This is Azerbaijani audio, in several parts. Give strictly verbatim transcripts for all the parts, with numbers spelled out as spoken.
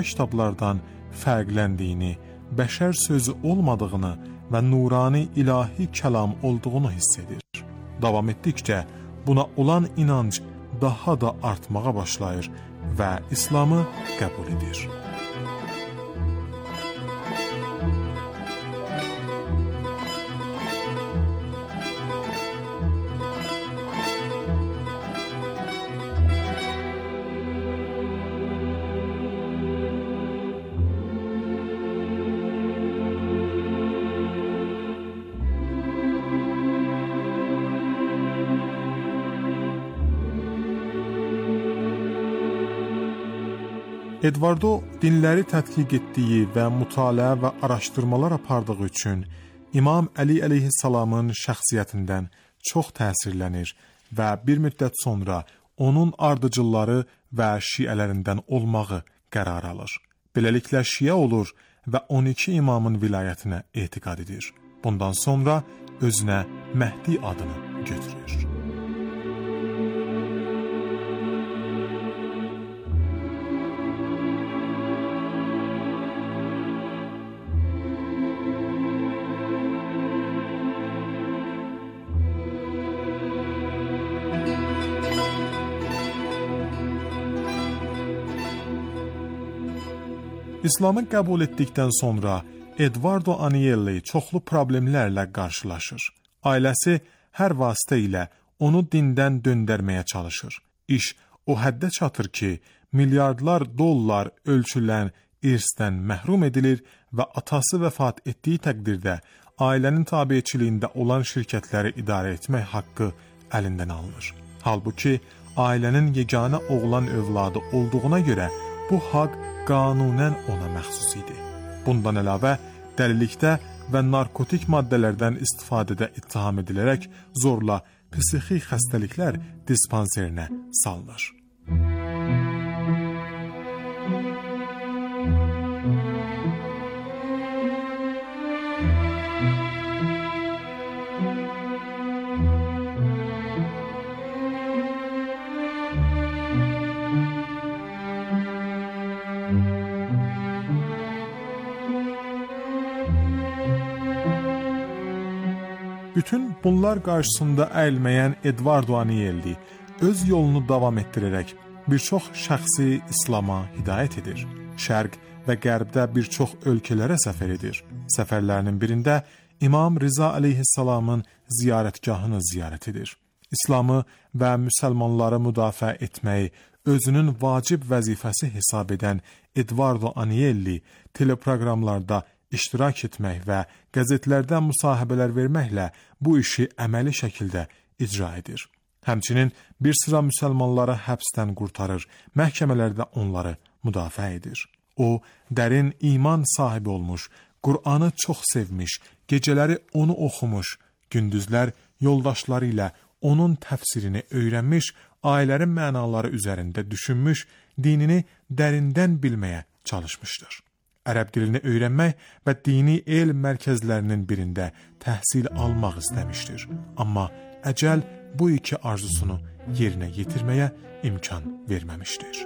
kitablardan fərqləndiyini, bəşər sözü olmadığını və nurani ilahi kəlam olduğunu hiss edir. Davam etdikcə buna olan inanc daha da artmağa başlayır və İslamı qəbul edir. Eduardo dinləri tədqiq etdiyi və mütaliə və araşdırmalar apardığı üçün İmam Əli əleyhissalamın şəxsiyyətindən çox təsirlənir və bir müddət sonra onun ardıcılları və şiələrindən olmağı qərar alır. Beləliklə şiə olur və on iki imamın vilayətinə etiqad edir. Bundan sonra özünə Məhdi adını götürür. İslamı qəbul etdikdən sonra Eduardo Agnelli çoxlu problemlərlə qarşılaşır. Ailəsi hər vasitə ilə onu dindən döndərməyə çalışır. İş o həddə çatır ki, milyardlar dollar ölçülən irsdən məhrum edilir və atası vəfat etdiyi təqdirdə ailənin tabiçiliyində olan şirkətləri idarə etmək haqqı əlindən alınır. Halbuki ailənin yeganə oğlan övladı olduğuna görə bu haqq qanunən ona məxsus idi. Bundan əlavə, dəlilikdə və narkotik maddələrdən istifadədə ittiham edilərək zorla psixi xəstəliklər dispanserinə salınır. Bütün bunlar qarşısında əyilməyən Eduardo Agnelli öz yolunu davam etdirərək bir çox şəxsi İslama hidayət edir. Şərq və Qərbdə bir çox ölkələrə səfər edir. Səfərlərinin birində İmam Rıza əleyhissalamın ziyarətgahını ziyarət edir. İslamı və müsəlmanları müdafiə etməyi özünün vacib vəzifəsi hesab edən Eduardo Agnelli teleproqramlarda iştirak etmək və qəzetlərdə müsahibələr verməklə bu işi əməli şəkildə icra edir. Həmçinin bir sıra müsəlmanları həbsdən qurtarır, məhkəmələrdə onları müdafiə edir. O, dərin iman sahibi olmuş, Qur'anı çox sevmiş, gecələri onu oxumuş, gündüzlər yoldaşları ilə onun təfsirini öyrənmiş, ayələrin mənaları üzərində düşünmüş, dinini dərindən bilməyə çalışmışdır. Ərəb dilini öyrənmək və dini elm mərkəzlərinin birində təhsil almaq istəmişdir. Amma əcəl bu iki arzusunu yerinə yetirməyə imkan verməmişdir.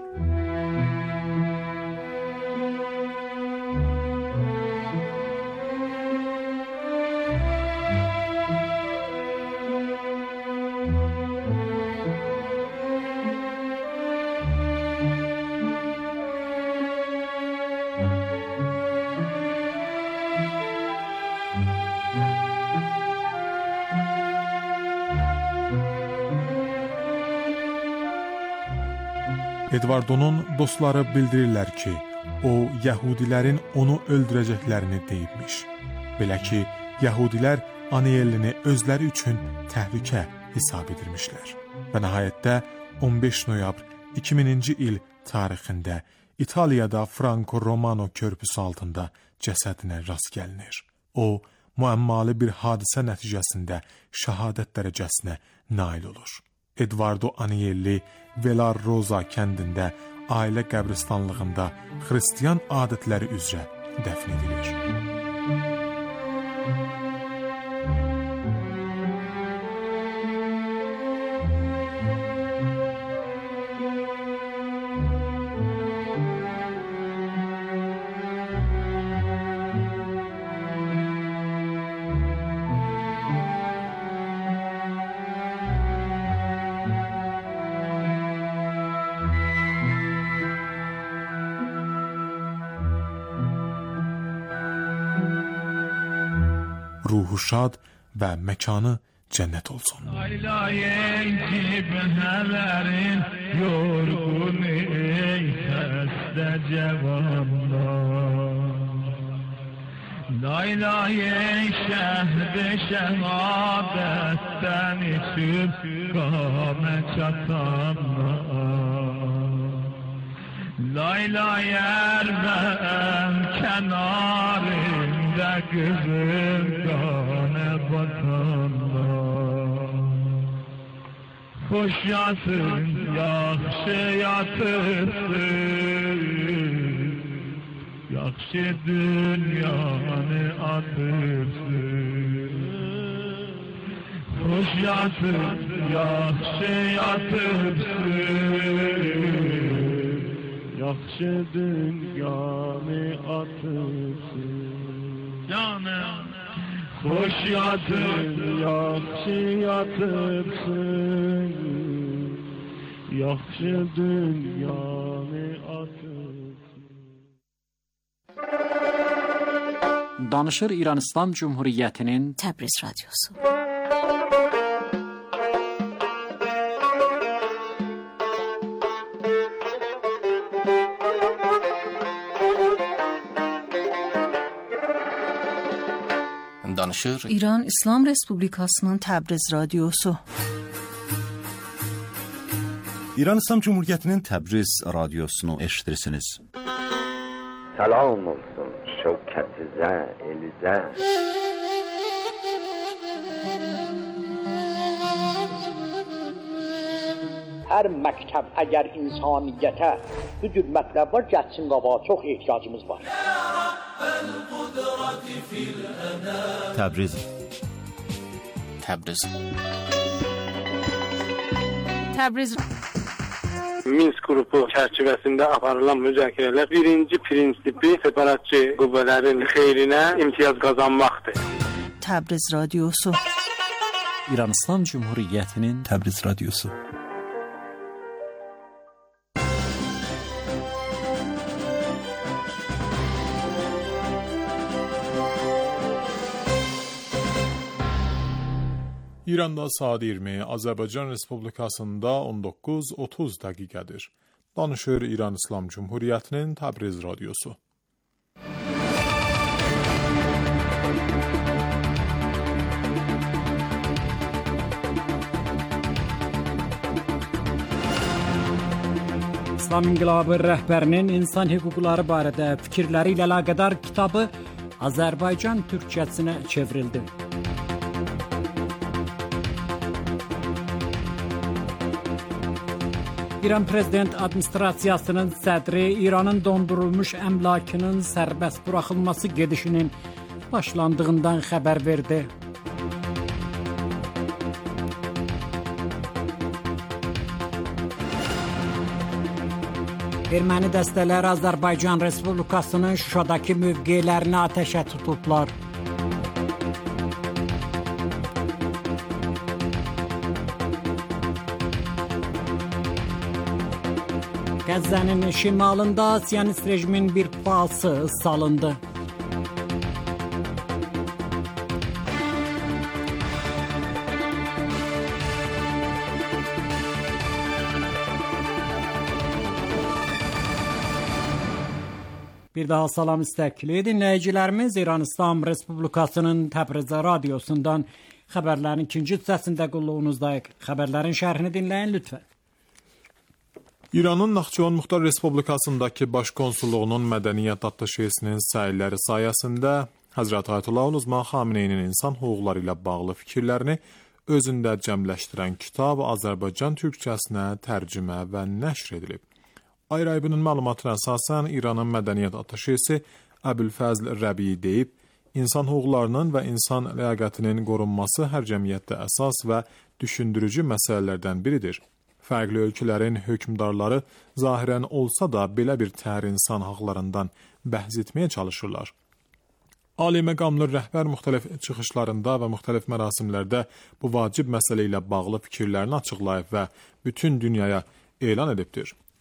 Eduardo'nun dostları bildirirlər ki, o, Yəhudilərin onu öldürəcəklərini deyibmiş. Belə ki, Yəhudilər Agnellini özləri üçün təhlükə hesab edirmişlər. Və nəhayətdə on beş noyabr iki minci il tarixində İtaliyada Franco Romano körpüsü altında cəsədinə rast gəlinir. O, müəmmalı bir hadisə nəticəsində şəhadət dərəcəsinə nail olur. Eduardo Agnelli Velar Rosa kəndində ailə qəbristanlığında xristiyan adətləri üzrə dəfn edilir. ruhu şad və məkanı cənnət olsun. Aylayın cibhələrin yorğun ey xəstə cavanlar. Laylayın şəhd-i şəhadətdən içib qamə çatanlar. Laylayər vəm kənarında qızım qanə batanlar. Xoş yatın, yaxşı yatırsın, yaxşı dünyanı atırsın. Xoş yatın, yaxşı yatırsın, yaxşı dünyanı atırsın. Canım, xoş yatın, yaxşı yatırsın, yaxşı dünyanı atırsın. Danışır İran İslam Cumhuriyyətinin Təbriz Radyosu. Danışır İran İslam Respublikasının Təbriz Radyosu. İran İslam Cumhuriyyətinin Təbriz Radiosunu eşitirsiniz. Salam olsun şevketinize, elize. Hər məktəb əgər insaniyyətə bu cür mətləb var, gəlsin qabağa, çox ehtiyacımız var. Təbriz Təbriz Təbriz Minsk qrupu çərçivəsində aparılan müzakirələr birinci prinsipi separatçı qüvvələrin xeyrinə imtiyaz qazanmaqdır. Təbriz Radyosu. İran İslam Cumhuriyyətinin Təbriz Radiosu. İranda saat iyirmi, Azərbaycan Respublikasında on doqquz otuz dəqiqədir. Danışır İran İslam Cumhuriyyətinin Təbriz Radyosu. İslam İnqilabı rəhbərinin insan hüquqları barədə fikirləri ilə əlaqədar kitabı Azərbaycan türkçəsinə çevrildi. İran Prezident Administrasiyasının sədri İranın dondurulmuş əmlakının sərbəst buraxılması gedişinin başlandığından xəbər verdi. Erməni dəstələri Azərbaycan Respublikasının Şuşadakı mövqelərini atəşə tutublar. Qəzzənin şimalında Siyonist rejimin bir falsı salındı. Bir daha salam istəkli dinləyicilərimiz, İran İslam Respublikasının Təbriz Radiosundan xəbərlərin ikinci hissəsində qulluğunuzdayıq. Xəbərlərin şərhini dinləyin lütfən. İranın Naxçıvan Muxtar Respublikasındakı baş konsulluğunun mədəniyyət attaşesinin səyləri sayəsində Həzrət Ayətullah Uzman Xameneyinin insan hüquqları ilə bağlı fikirlərini özündə cəmləşdirən kitab Azərbaycan türkçəsinə tərcümə və nəşr edilib. Ayrı-ayrının məlumatına əsasən İranın mədəniyyət attaşesi Əbülfəzl Rəbi deyib, insan hüquqlarının və insan ləyaqətinin qorunması hər cəmiyyətdə əsas və düşündürücü məsələlərdən biridir. Fərqli ölkələrin hökmdarları zahirən olsa da belə bir təhər insan haqlarından bəhs etməyə çalışırlar. Ali məqamlı rəhbər müxtəlif çıxışlarında və müxtəlif mərasimlərdə bu vacib məsələ ilə bağlı fikirlərini açıqlayıb və bütün dünyaya elan edibdir.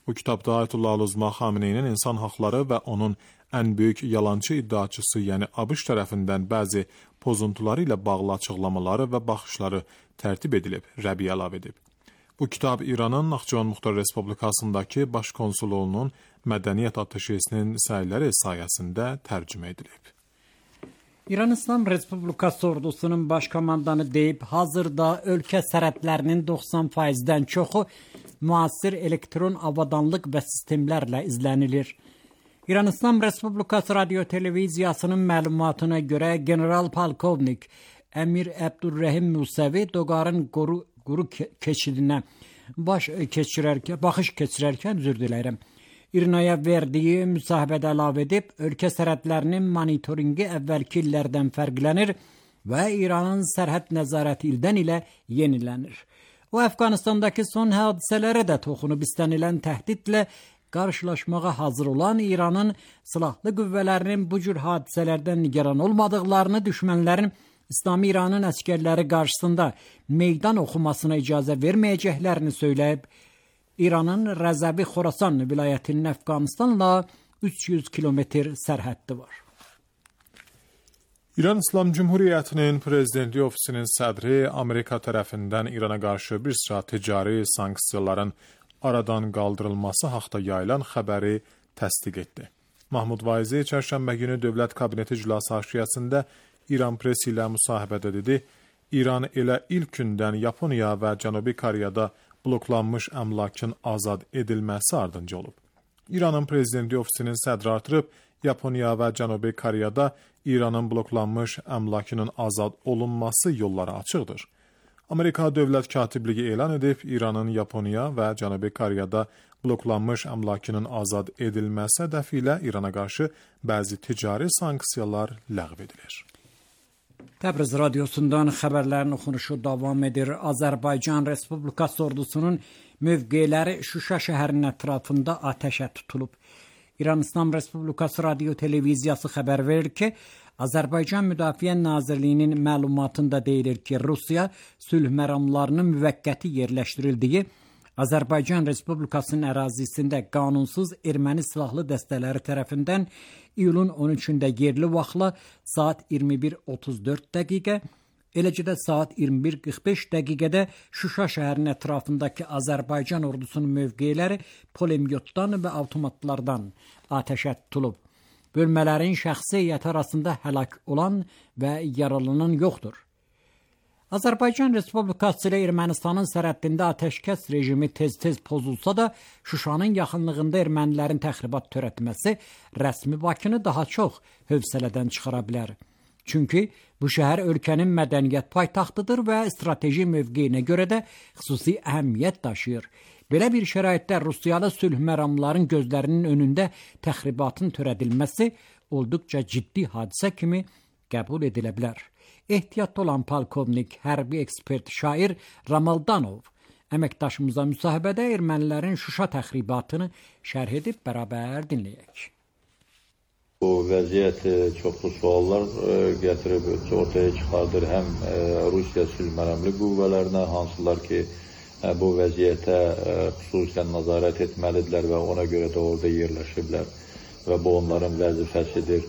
Bu kitabda Ayətullah Əl-Uzma Xameneinin insan haqları və onun ən böyük yalançı iddiaçısı, yəni ABŞ tərəfindən bəzi pozuntuları ilə bağlı açıqlamaları və baxışları tərtib edilib, Rəbi əlavə edib. Bu kitab İranın Naxçıvan Muxtar Respublikasındakı baş konsulluğunun mədəniyyət ateşesinin səyləri sayəsində tərcümə edilib. İran İslam Respublikası ordusunun baş komandanı deyib, hazırda ölkə sərhədlərinin doxsan faizdən çoxu müasir elektron avadanlıq və sistemlərlə izlənilir. İran İslam Respublikası Radio Televiziyasının məlumatına görə General Polkovnik Əmir Əbdurrəhim Musəvi Doqarın qoru, quru keçidinə baş keçirərkən, baxış keçirərkən üzr diləyirəm. İrnaya verdiyi müsahibədə əlavə edib, ölkə sərhədlərinin monitoringi əvvəlki illərdən fərqlənir və İranın sərhəd nəzarəti ildən ilə yenilənir. O, Əfqanistandakı son hadisələrə də toxunub istənilən təhdidlə qarşılaşmağa hazır olan İranın silahlı qüvvələrinin bu cür hadisələrdən nigaran olmadıqlarını, düşmənlərin İslami İranın əskərləri qarşısında meydan oxumasına icazə verməyəcəklərini söyləyib, İranın Rəzəbi Xorasan vilayətinin Əfqanistanla üç yüz kilometr sərhəddi var. İran İslam Cümhuriyyətinin Prezidenti Ofisinin sədri Amerika tərəfindən İrana qarşı bir sıra ticari sanksiyaların aradan qaldırılması haqda yayılan xəbəri təsdiq etdi. Mahmud Vaizi çərşənbə günü Dövlət Kabineti iclası haşiyəsində İran presi ilə müsahibədə dedi, İran elə ilk gündən Yaponiya və Cənubi Koreyada bloklanmış əmlakın azad edilməsi ardınca olub. İranın Prezidenti Ofisinin sədri artırıb, Yaponiya və Cənubi Koreyada İranın bloklanmış əmlakının azad olunması yolları açıqdır. Amerika Dövlət Katibliyi elan edib, İranın Yaponiya və Cənubi Koreyada bloklanmış əmlakının azad edilməsi hədəfi ilə İrana qarşı bəzi ticari sanksiyalar ləğv edilir. Təbriz radiosundan xəbərlərin oxunuşu davam edir. Azərbaycan Respublikası ordusunun mövqeləri Şuşa şəhərinin ətrafında atəşə tutulub. İran İslam Respublikası Radio Televiziyası xəbər verir ki, Azərbaycan Müdafiə Nazirliyinin məlumatında deyilir ki, Rusiya sülh məramlarının müvəqqəti yerləşdirildiyi Azərbaycan Respublikasının ərazisində qanunsuz erməni silahlı dəstələri tərəfindən iyulun on üçündə yerli vaxtla saat iyirmi bir otuz dörd dəqiqə, eləcə də saat iyirmi bir qırx beş dəqiqədə Şuşa şəhərinin ətrafındakı Azərbaycan ordusunun mövqeləri pulemyotdan və avtomatlardan atəşə tutulub. Bölmələrin şəxsi heyəti arasında həlak olan və yaralanan yoxdur. Azərbaycan Respublikası ilə Ermənistanın sərhəddində atəşkəs rejimi tez-tez pozulsa da, Şuşanın yaxınlığında ermənilərin təxribat törətməsi rəsmi Bakını daha çox hövsələdən çıxara bilər. Çünki bu şəhər ölkənin mədəniyyət paytaxtıdır və strateji mövqeyinə görə də xüsusi əhəmiyyət daşıyır. Belə bir şəraitdə Rusiyalı sülh məramların gözlərinin önündə təxribatın törədilməsi olduqca ciddi hadisə kimi qəbul edilə bilər. Ehtiyatlı olan polkovnik, hərbi ekspert, şair Ramaldanov əməkdaşımıza müsahibədə ermənilərin Şuşa təxribatını şərh edib bərabər dinləyək. Bu vəziyyət çoxlu suallar gətirib ortaya çıxardır həm Rusiya sülh məramlı qüvvələrinə, hansılar ki bu vəziyyətə xüsusən nəzarət etməlidirlər və ona görə də orada yerləşiblər və bu onların vəzifəsidir.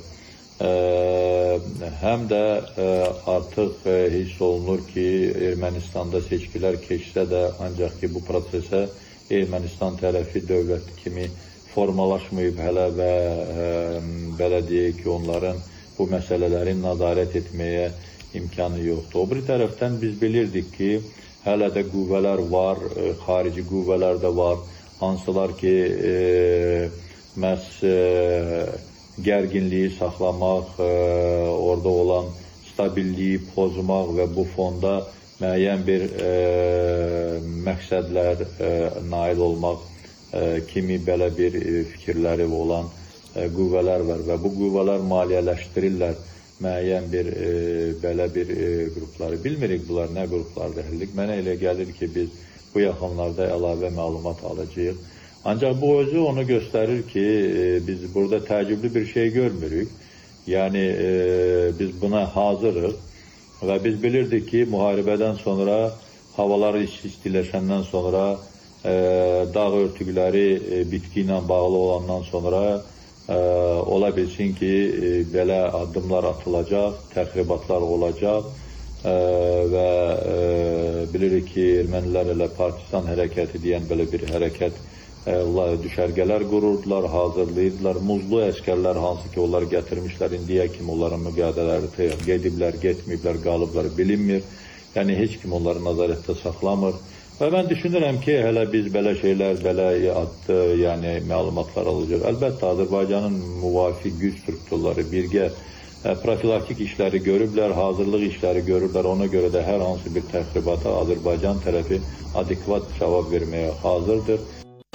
Həm də artıq hiss olunur ki, Ermənistanda seçkilər keçsə də, ancaq ki bu prosesə Ermənistan tərəfi dövlət kimi formalaşmayıb hələ və belə deyək ki, onların bu məsələləri nəzarət etməyə imkanı yoxdur. O bir tərəfdən biz bilirdik ki, hələ də qüvvələr var, xarici qüvvələr də var, hansılar ki, məhz gərginliyi saxlamaq, orada olan stabilliyi pozmaq və bu fonda müəyyən bir məqsədlər nail olmaq kimi belə bir fikirləri olan qüvvələr var və bu qüvvələr maliyyələşdirirlər müəyyən bir belə bir qrupları. Bilmirik bunlar nə qruplardır. Mənə elə gəlir ki, biz bu yaxınlarda əlavə məlumat alacağıq. Ancaq bu özü onu göstərir ki, biz burada təəccüblü bir şey görmürük. Yəni, biz buna hazırıq və biz bilirdik ki, müharibədən sonra, havalar istiləşəndən sonra dağ örtükləri bitki ilə bağlı olandan sonra ola bilsin ki, belə addımlar atılacaq, təxribatlar olacaq və bilirik ki, ermənilər elə partisan hərəkəti deyən belə bir hərəkət düşərgələr qururdular, hazırlayırdılar. Muzlu əskərlər hansı ki, onlar gətirmişlər, indiyə kimi onların müqadələri gediblər, getməyiblər, qalıblar, bilinmir. Yəni, heç kim onları nazarətdə saxlamır. Və mən düşünürəm ki, hələ biz belə şeylər, belə adlı, yəni məlumatlar alacaq. Əlbəttə, Azərbaycanın müvafiq güc strukturları birgə profilaktik işləri görüblər, hazırlıq işləri görürlər. Ona görə də hər hansı bir təxribata Azərbaycan tərəfi adekvat cavab verməyə hazırdır.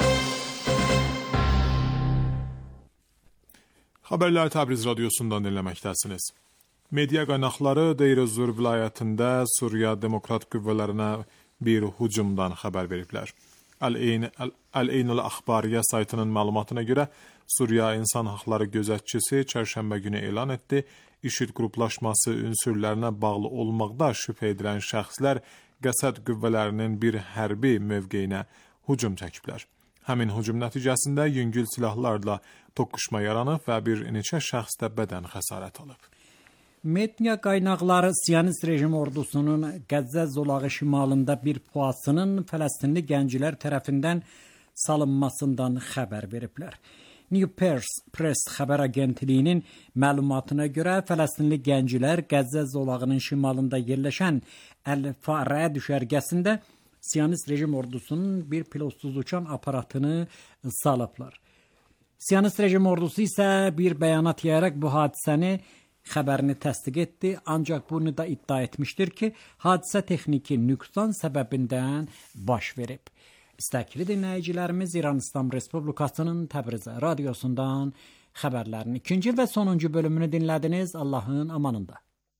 Xəbərləri Təbriz radiosundan dinləməkdəsiniz. Media qaynaqları Deyr Ez-Zor vilayətində Suriya Demokrat qüvvələrinə bir hücumdan xəbər veriblər. Əl-Eynul Əxbariyə saytının məlumatına görə Suriya İnsan Haqları Gözətçisi çərşənbə günü elan etdi, IŞİD qruplaşması ünsürlərinə bağlı olmaqda şübhə edilən şəxslər qəsəd qüvvələrinin bir hərbi mövqeyinə hücum çəkiblər. Həmin hücum nəticəsində yüngül silahlarla toqquşma yaranıb və bir neçə şəxs də bədən xəsarət alıb. Media qaynaqları Siyonist rejim ordusunun Qəzza zolağı şimalında bir puasının Fələstinli gənclər tərəfindən salınmasından xəbər veriblər. New Press xəbər agentliyinin məlumatına görə Fələstinli gənclər Qəzza zolağının şimalında yerləşən Əl-Farə düşərgəsində Siyonist rejim ordusunun bir pilotsuz uçan aparatını salıblar. Siyonist rejim ordusu isə bir bəyanat yayaraq bu hadisəni xəbərini təsdiq etdi, ancaq bunu da iddia etmişdir ki, hadisə texniki nüqsan səbəbindən baş verib. İstəkli dinləyicilərimiz İran İslam Respublikasının Təbriz radiosundan xəbərlərin ikinci və sonuncu bölümünü dinlədiniz. Allahın amanında.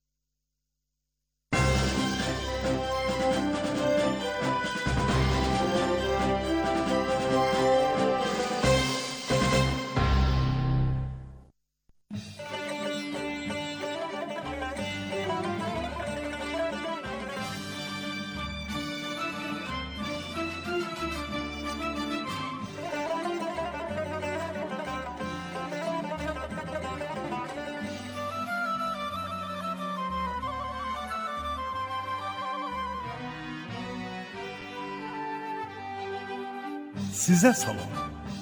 Sizə salam.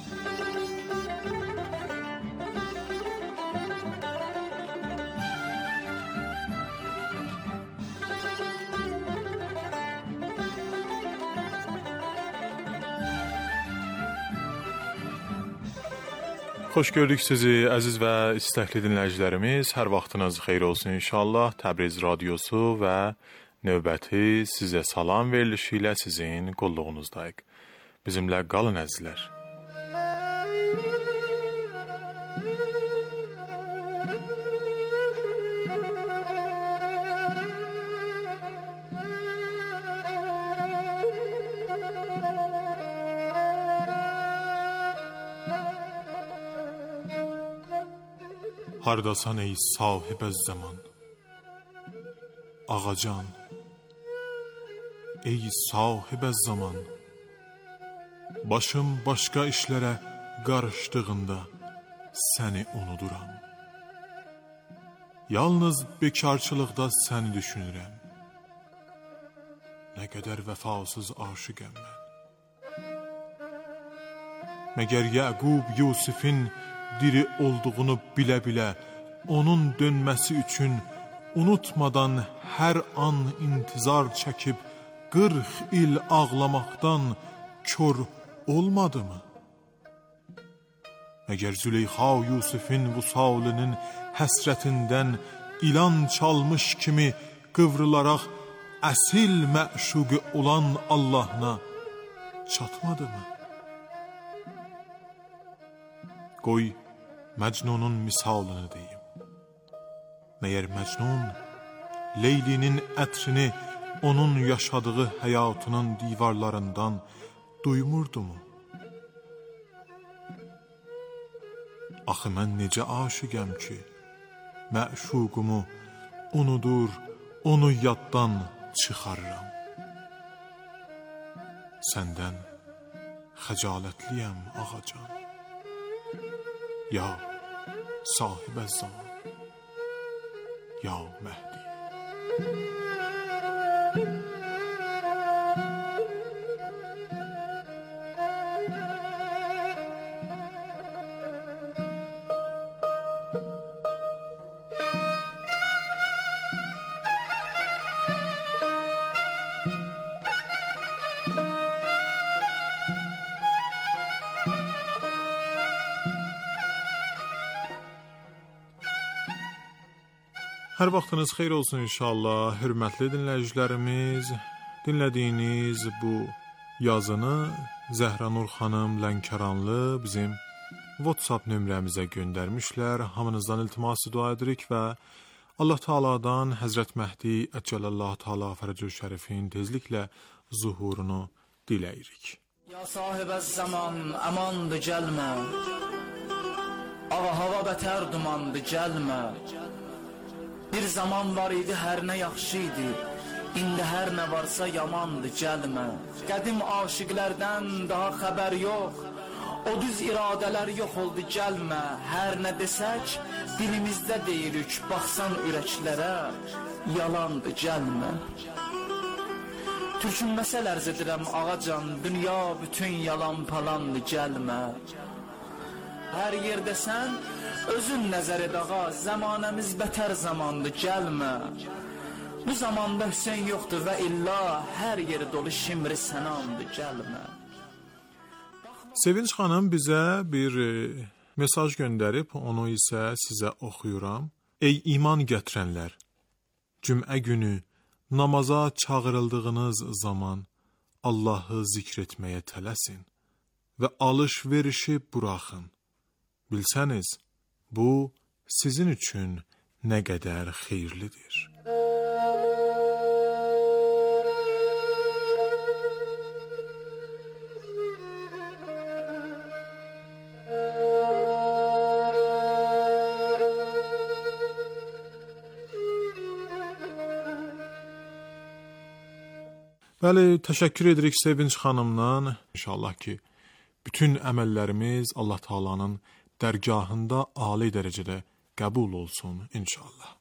Xoş gördük sizi, əziz və istəkli dinləyicilərimiz. Hər vaxtınız xeyir olsun inşallah. Təbriz radiosu və növbəti sizə salam verilişi ilə sizin qulluğunuzdayıq. Bizimlə qalın əzizlər. Hardasan ey sahib az zaman, ağacan, ey sahib az zaman, başım başqa işlərə qarışdığında səni unuduram. Yalnız bekarçılıqda səni düşünürəm. Nə qədər vəfasız aşiqəm mən. Məgər Yaqub Yusifin diri olduğunu bilə-bilə onun dönməsi üçün unutmadan hər an intizar çəkib qırx il ağlamaqdan kör olmadı mı? Məgər Züleyxa Yusifin vüsalının həsrətindən ilan çalmış kimi qıvrılaraq əsil məşuqu olan Allahına çatmadı mı? Qoy Məcnunun misalını deyim. Məyər Məcnun Leylinin ətrini onun yaşadığı həyatının divarlarından duymurdu mu? Axı mən necə aşiqəm ki, məşuqumu unudur, onu yaddan çıxarıram. Səndən xəcalətliyəm ağacan. Ya sahibə zaman, ya Məhdi. Hər vaxtınız xeyir olsun inşallah, hörmətli dinləyicilərimiz. Dinlədiyiniz bu yazını Zəhranur xanım Lənkəranlı bizim WhatsApp nömrəmizə göndərmişlər. Hamınızdan iltiması dua edirik və Allah Taala'dan Həzrət Məhdi Əcəlallahu Teala Fərəcü Şərifin tezliklə zuhurunu diləyirik. Ya sahibə zaman amandı gəlmə, ağa hava bətər dumandı gəlmə. Bir zaman var idi hər nə yaxşı idi, indi hər nə varsa yamandı gəlmə. Qədim aşiqlərdən daha xəbər yox, o düz iradələr yox oldu gəlmə. Hər nə desək dilimizdə deyirik, baxsan ürəklərə yalandı gəlmə. Türkünməsə lərz edirəm ağacan, dünya bütün yalan palandı gəlmə. Hər yerdə sən özün nəzər ed ağa, zamanəmiz bətər zamandı gəlmə. Bu zamanda Hüseyn yoxdur və illa hər yeri dolu şimri sənandı gəlmə. Sevinç xanım bizə bir e, mesaj göndərib, onu isə sizə oxuyuram. Ey iman gətirənlər, cümə günü namaza çağırıldığınız zaman Allahı zikr etməyə tələsin və alış-verişi buraxın. Bilsəniz, bu sizin üçün nə qədər xeyirlidir. Bəli, təşəkkür edirik Sevinç xanımdan. İnşallah ki, bütün əməllərimiz Allah Taala'nın dərgahında ali dərəcədə qəbul olsun inşallah.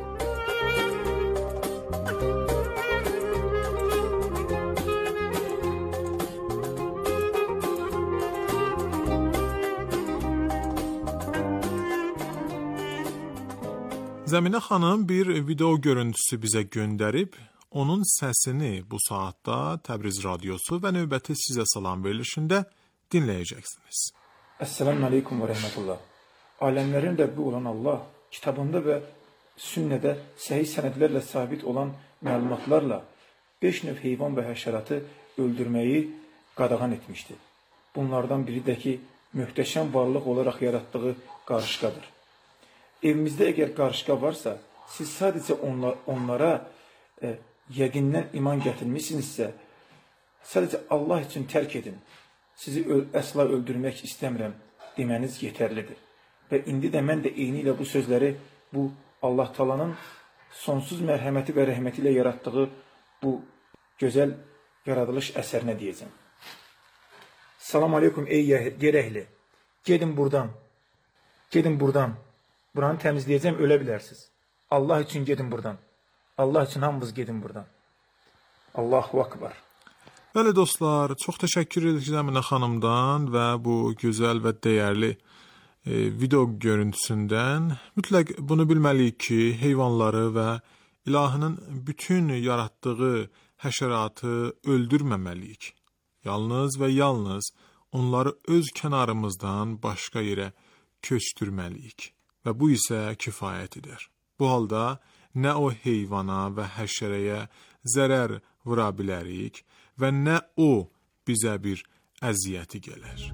Zəminə xanım bir video görüntüsü bizə göndərib. Onun səsini bu saatda Təbriz Radiosu və növbəti sizə salam verilişində dinləyəcəksiniz. Esselamu Aleyküm və Rəhmətullah. Aləmlərin Rəbbi olan Allah kitabında və sünnədə səhih sənədlərlə sabit olan məlumatlarla beş növ heyvan və həşəratı öldürməyi qadağan etmişdir. Bunlardan biri də ki, möhtəşəm varlıq olaraq yaratdığı qarışqadır. Evimizdə əgər qarışqa varsa, siz sadəcə onla, onlara e, yəqindən iman gətirmişsinizsə, sadəcə Allah üçün tərk edin. Sizi öl əsla öldürmək istəmirəm deməniz yetərlidir. Və indi də mən də eyni ilə bu sözləri bu Allah Taala'nın sonsuz mərhəməti və rəhməti ilə yaratdığı bu gözəl yaradılış əsərinə deyəcəm. Salam aleykum ey yer əhli. Gedin buradan. Gedin buradan. Buranı təmizləyəcəm, ölə bilərsiniz. Allah üçün gedin buradan. Allah üçün hamımız gedin buradan. Allahu Akbar. Bəli dostlar, çox təşəkkür edirik Zəminə xanımdan və bu gözəl və dəyərli e, video görüntüsündən. Mütləq bunu bilməliyik ki, heyvanları və ilahının bütün yaratdığı həşəratı öldürməməliyik. Yalnız və yalnız onları öz kənarımızdan başqa yerə köçdürməliyik və bu isə kifayət edər. Bu halda nə o heyvana və həşərəyə zərər vura bilərik və nə o bizə bir əziyyəti gələr.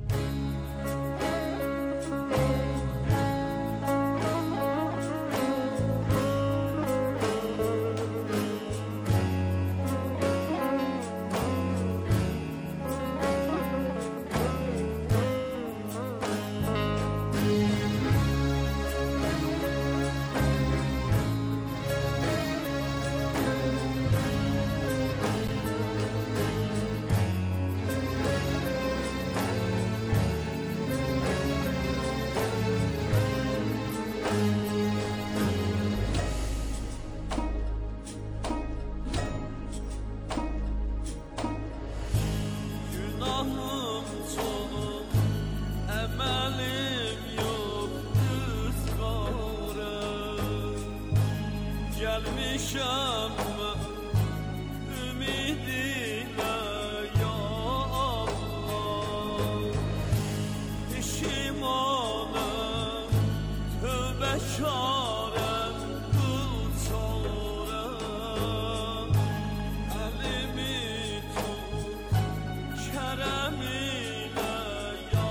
gelmişəm mən ümidinə ya Allah. İşimanəm, tövbəkarəm, qıl çarəm. Əlimi tut, kərəm ilə ya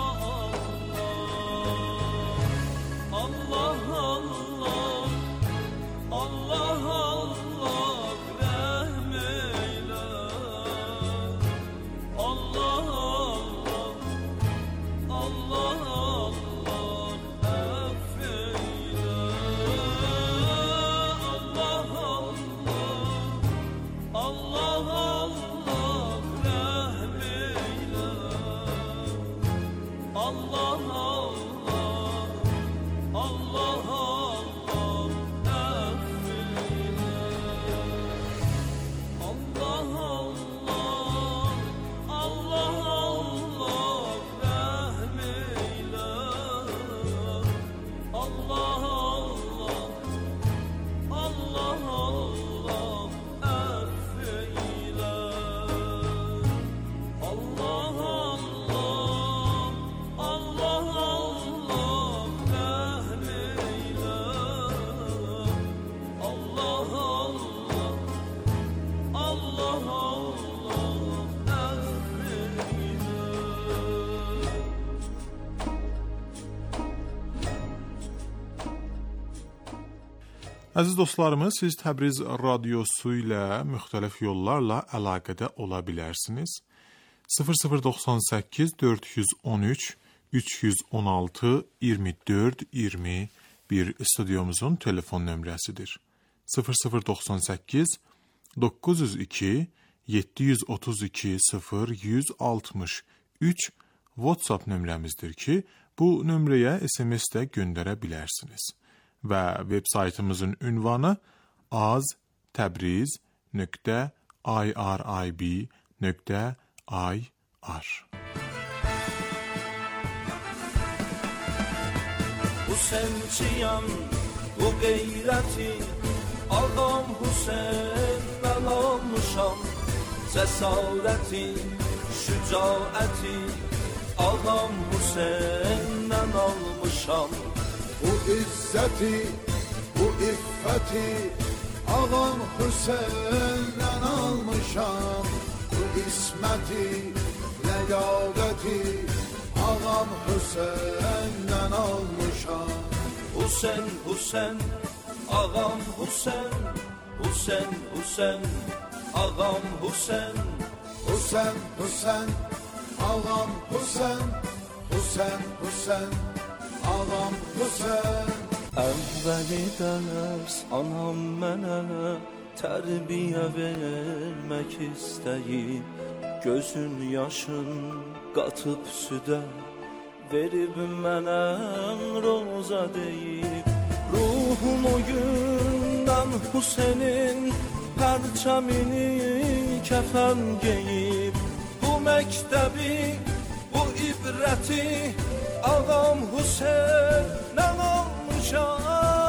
Allah. Allah Allah, Allah Allah, rəhm eylə. Allah Allah, Allah Allah, əff eylə. Allah Allah, Allah Allah, rəhm eylə. Allah Allah, Allah Allah, əff eylə. Allah Allah, Allah Allah, rəhm eylə. Allah Allah, Allah Allah, əff eylə. Allah Allah, Allah Allah, rəhm eylə. Allah Allah, Allah Allah, əff eylə. Əziz dostlarımız, siz Təbriz radiosu ilə müxtəlif yollarla əlaqədə ola bilərsiniz. sıfır sıfır doxsan səkkiz dörd yüz on üç üç yüz on altı iyirmi dörd iyirmi bir stüdyomuzun telefon nömrəsidir. sıfır sıfır doxsan səkkiz doqquz yüz iki yeddi yüz otuz iki sıfır yüz altmış üç WhatsApp nömrəmizdir ki, bu nömrəyə S M S də göndərə bilərsiniz. Və web saytımızın ünvanı az təbriz nöqtə irib nöqtə ir. Hüseynçiyəm, bu qeyrəti ağam Hüseyndən almışam. Cəsarəti, şücaəti ağam Hüseyndən almışam. Bu izzəti, bu iffəti ağam Hüseyndən almışam. Bu isməti, ləyaqəti ağam Hüseyndən almışam. Hüseyn, Hüseyn, ağam Hüseyn. Hüseyn, Hüseyn, ağam Hüseyn. Hüseyn, Hüseyn, ağam Hüseyn. Hüseyn, Hüseyn, ağam Hüseyn. Əvvəli dərs anam mənə tərbiyə vermək istəyib. Gözün yaşın qatıb südə verib mənə roza deyib. Ruhum o gündən Hüseynin pərçəmini kəfən geyib. Bu məktəbi, bu ibrəti ağam Hüseyndən almışam.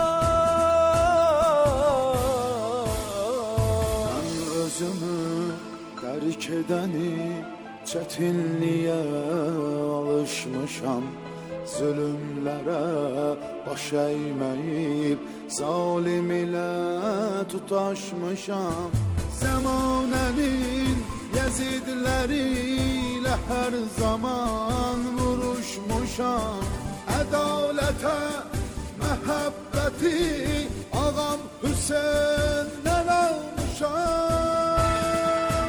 Mən özümü dərk edəni çətinliyə alışmışam. Zulümlərə baş əyməyib zalim ilə tutaşmışam. Zamanənin Yezidləri ilə hər zaman vuruşmuşam. Ədalətə, məhəbbəti ağam Hüseyndən almışam.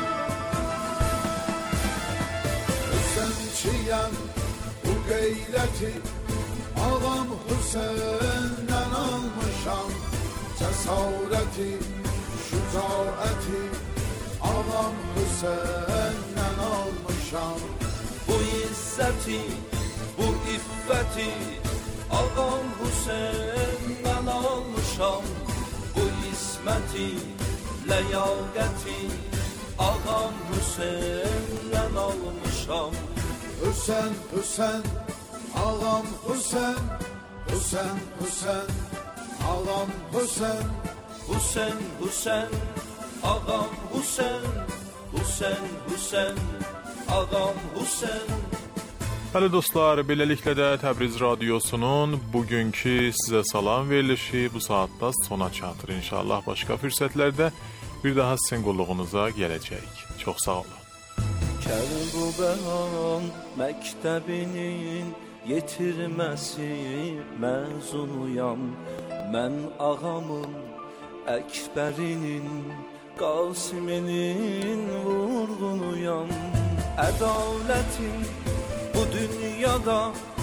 Hüseynçiyəm, bu qeyrəti ağam Hüseyndən almışam. Cəsarəti, şücaəti ağam Hüseyndən almışam. Bu izzəti, bu iffəti ağam Hüseyndən almışam. Bu isməti, ləyaqəti ağam Hüseyndən almışam. Hüseyn, Hüseyn, ağam Hüseyn. Hüseyn, Hüseyn, ağam Hüseyn. Bu Hüseyin, Hüseyin, ağam Hüseyin, Hüseyin, Hüseyin, ağam Hüseyin. Bəli dostlar, beləliklə də Təbriz Radiosunun bugünkü sizə salam verilişi bu saatda sona çatır. İnşallah başqa fürsətlərdə bir daha sizin qulluğunuza gələcəyik. Çox sağ olun. Kərbəlan məktəbinin yetirməsi məzunuyam. Mən ağamın, Əkbərinin, Qasiminin vurğunuyam. Ədalətin bu dünyada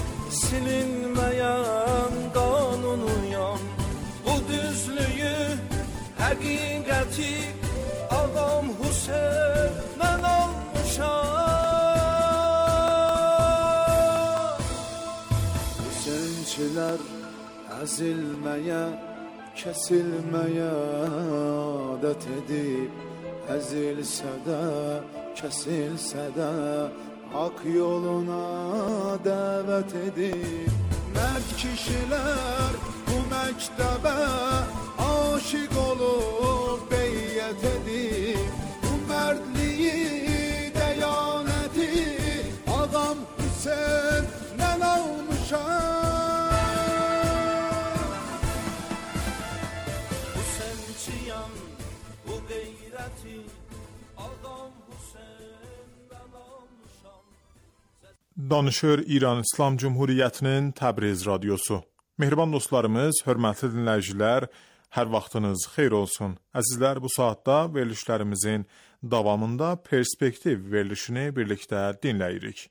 silinməyən qanunuyam. Bu düzlüyü, həqiqəti ağam Hüseyin'dən almışam. Hüseynçilər əzilməyə, kəsilməyə adət edib, əzilsə də, kəsilsə də hak yoluna dəvət edib. Mərd kişilər bu məktəbə aşiq olub beyyət edib. Bu mərdliyi, dəyanəti ağam Hüseyin'dən almışam. Hüseynçiyam, bu qeyrəti ağam Hüseyin'dən almışam. Danışır İran İslam Cumhuriyyətinin Təbriz Radiosu. Mehriban dostlarımız, hörmətli dinləyicilər, hər vaxtınız xeyir olsun. Əzizlər, bu saatda verilişlərimizin davamında perspektiv verilişini birlikdə dinləyirik.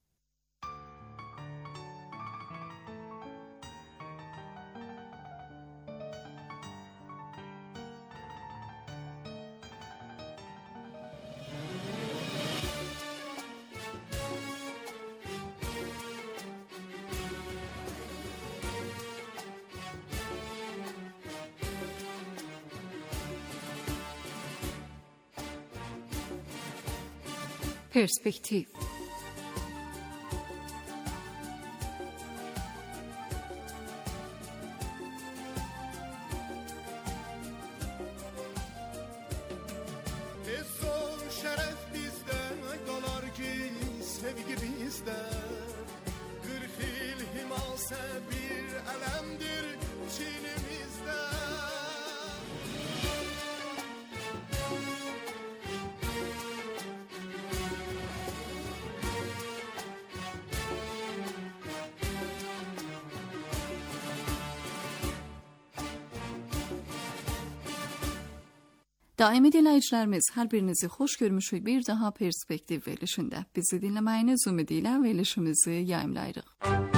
Perspektiv. Son şeref bizde kalar ki sevgi bizde. Kırk yıl himase bir elemdir çiğnimizde. Daimi dinləyicilərimiz, hər birinizi xoş görmüşük bir daha perspektiv verilişində. Bizi dinləməyiniz ümidilə verilişimizi yayımlayırıq.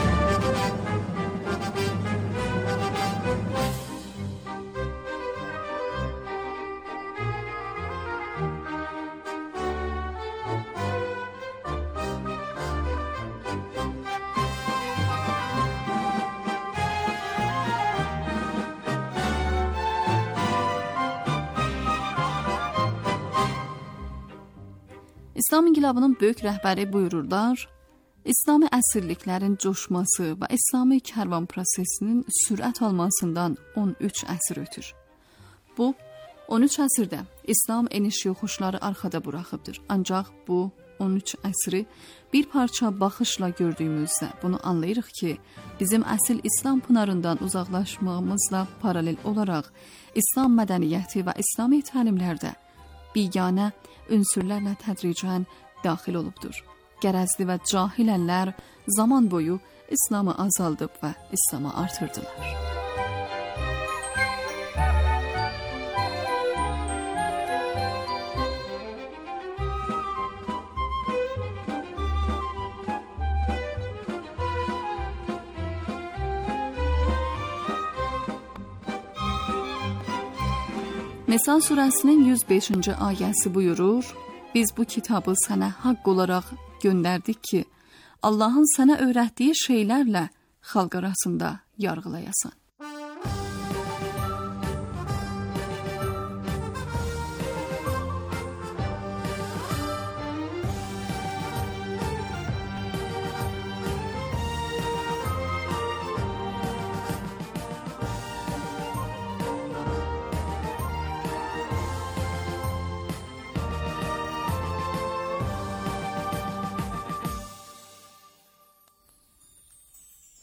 İslam İnqilabının böyük rəhbəri buyururlar, İslami əsirliklərin coşması və İslami kərvan prosesinin sürət almasından on üç əsr ötür. Bu, on üç əsrdə İslam eniş yoxuşları arxada buraxıbdır. Ancaq bu on üç əsri bir parça baxışla gördüyümüzdə bunu anlayırıq ki, bizim əsil İslam pınarından uzaqlaşmağımızla paralel olaraq İslam mədəniyyəti və İslami təlimlərdə biganə ünsürlərlə tədricən daxil olubdur. Gərəzli və cahil əllər zaman boyu İslamı azaldıb və İslamı artırdılar. Məsəl surəsinin yüz beşinci ayəsi buyurur, biz bu kitabı sənə haqq olaraq göndərdik ki, Allahın sənə öyrətdiyi şeylərlə xalq arasında yargılayasan.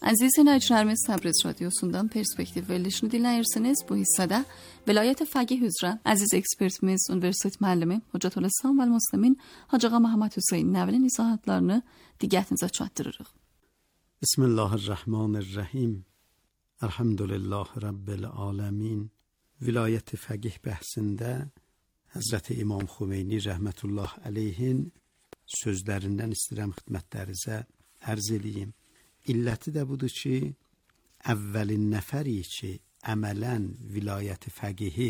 Əziz dinləyicilərimiz, Təbriz radiosundan Perspektiv verilişini dinləyirsiniz. Bu hissədə vilayət fəqih üzrə əziz ekspertimiz, universitet müəllimi Hocatül İslam və Müslimin Hacı Ağa Məhəmməd Hüseyn Nəvinin izahatlarını diqqətinizə çatdırırıq. Bismillahirrahmanirrahim. Elhamdülillah Rabbil aləmin. Vilayət fəqih bəhsində Həzrəti İmam Xümeyni rəhmətullah əleyhin sözlərindən istəyirəm xidmətlərinizə ərz eləyim. İlləti də budur ki, əvvəlin nəfəri ki, əmələn vilayət fəqihi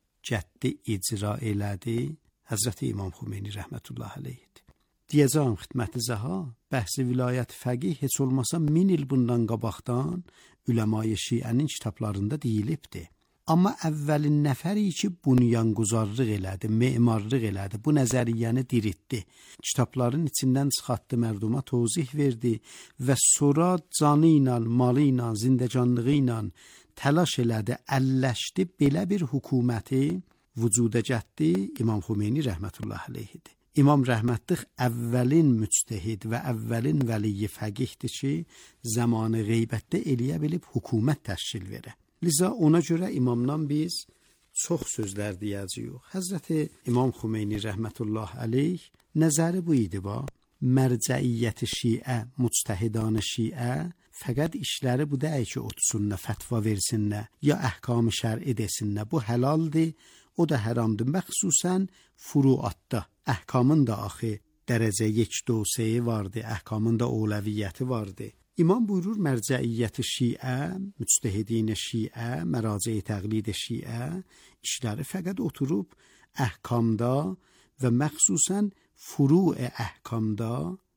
cəddi icra elədi, Həzrəti İmam Xümeyni rəhmətullah əleyhidir. Deyəcəm xidmətinizə ha, bəhsi vilayət fəqih heç olmasa min il bundan qabaqdan üləma-i şiənin kitablarında deyilibdir. Amma əvvəlin nəfəri ki, bunyanquzarlıq elədi, memarlıq elədi, bu nəzəriyyəni diritdi. Kitabların içindən çıxartdı, mərduma tozih verdi və sonra canı ilə, malı ilə, zindəcanlığı ilə təlaş elədi, əlləşdi, belə bir hökuməti vücuda gətdi İmam Xümeyni rəhmətullah əleyhidir. İmam rəhmətlik əvvəlin müctəhid və əvvəlin vəliyi fəqihdir ki, zamanı qeybətdə eləyə bilib hökumət təşkil verə. Liza ona görə imamdan biz çox sözlər deyəcəyik. Həzrəti İmam Xümeyni rəhmətullah əleyh nəzəri bu idi ba, mərcəiyyət şiə, müctəhidan şiə fəqət işləri bu deyil ki, otusunla fətva versinlər ya əhkam şər'i desinlər. Bu həlaldır, o da haramdır. Məxsusən furuatda, əhkamın da axı dərəcə یک dosəyi vardı, əhkamın da ovləviyyəti vardı. İmam buyurur mərcəiyyət şiə, müctəhidin şiə, məraciə təqlid şiə işləri fəqət oturub əhkamda və məxsusən furu əhkamda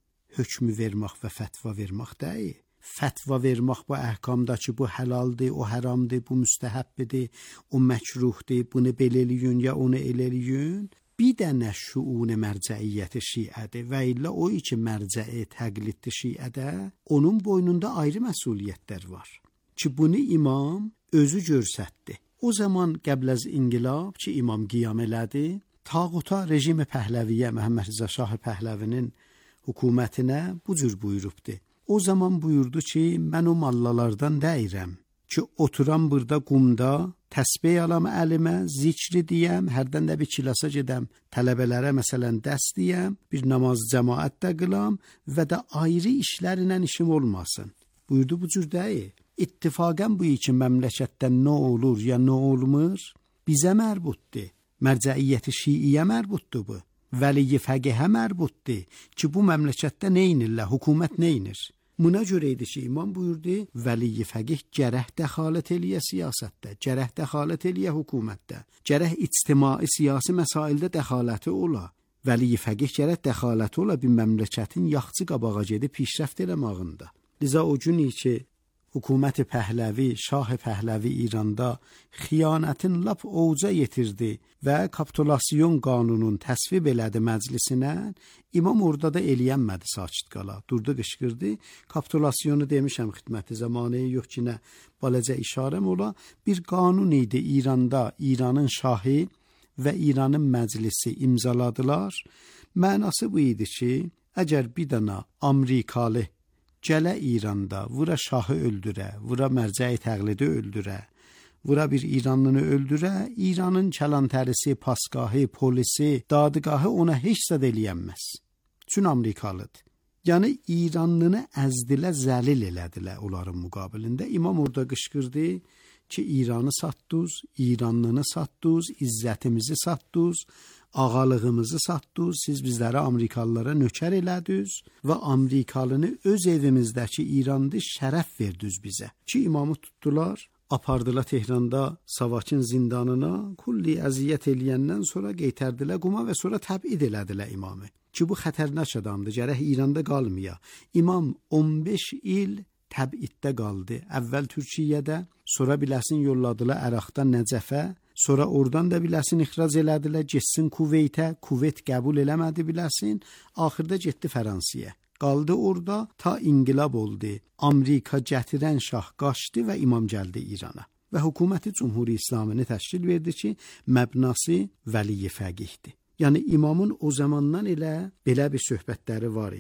hökmü vermək və fətva vermək deyil. Fətva vermək bu əhkamda ki, bu həlaldır, o haramdır, bu müstəhəbdir, o məkruhdur, bunu belə eləyin ya onu elə eləyin. Bir dənə şuun mərcəiyyət şiədir və illə o ki mərcəi təqlid şiədə onun boynunda ayrı məsuliyyətlər var ki bunu imam özü görsətdi. O zaman qəbl az inqilab ki imam qiyam elədi, tağuta rejimi Pəhləviyyə Məhəmməd Rza Şah Pəhləvinin hökumətinə bu cür buyurubdu. O zaman buyurdu ki mən o mallalardan deyirəm ki oturam burada qumda təsbih alam əlimə, zikri deyəm, hərdən də bir kilasa gedəm, tələbələrə məsələn dərs deyəm, bir namaz cəmaətdə qılam və də ayrı işlərlə işim olmasın. Buyurdu bu cür deyil. İttifaqən bu iki məmləkətdə nə olur ya nə olmur, bizə mərbutdur. Mərcəiyyət-i şiiyə mərbutdur bu. Vəliyi fəqihə mərbutdur ki, bu məmləkətdə neynirlər, hökumət neynir? Buna görə idi ki, imam buyurdu, vəliyi fəqih gərək dəxalət eləyə siyasətdə, gərək dəxalət eləyə hökumətdə, gərək ictimai siyasi məsaildə dəxaləti ola. Vəliyi fəqih gərək dəxaləti ola bir məmləkətin yaxçı qabağa gedib pişrəft eləmağında. Liza o gün ki, hökuməti Pəhləvi, Şah Pəhləvi İranda xiyanətin lap ovuca yetirdi və kapitulasyon qanunun təsvib elədi məclisinə, imam orada da eləyənmədi sakit qala. Durdu qışqırdı, kapitulasyonu demişəm xidməti zamanı yox ki nə balaca işarəm ola, bir qanun idi İranda, İranın şahı və İranın məclisi imzaladılar. Mənası bu idi ki, əgər bir dana Amerikalı gələ İranda, vura şahı öldürə, vura mərcəi təqlidi öldürə, vura bir İranlını öldürə, İranın kəlantərisi, pasgahı, polisi, dadgahı ona heç zəd eləyənməz. Çün Amerikalıdır. Yəni İranlını əzdilə, zəlil elədilər onların müqabilində. İmam orada qışqırdı ki, İranı satdınız, İranlını satdınız, izzətimizi satdınız, ağalığımızı satdınız, siz bizləri Amerikalılara nökər elədiniz və Amerikalını öz evimizdəki İrandı şərəf verdiniz bizə. Ki imamı tutdular, apardılar Tehranda Savakin zindanına, kulli əziyyət eləyəndən sonra qeytərdilər quma və sonra təbid elədilər imamı. Ki bu xətərnaş adamdır, gərək İranda qalmaya. İmam on beş il təbiddə qaldı. Əvvəl Türkiyədə, sonra biləsin yolladılar Əraqdan Nəcəfə, sonra oradan da biləsin ixrac elədilər, getsin Kuveytə, Kuveyt qəbul eləmədi biləsin, axırda getdi Fransiyaya. Qaldı orada ta inqilab oldu. Amerika gətirən şah qaçdı və imam gəldi İrana. Və hökuməti Cumhuri İslamını təşkil verdi ki, məbnası vəliyi fəqihdir. Yəni imamın o zamandan elə belə bir söhbətləri var idi.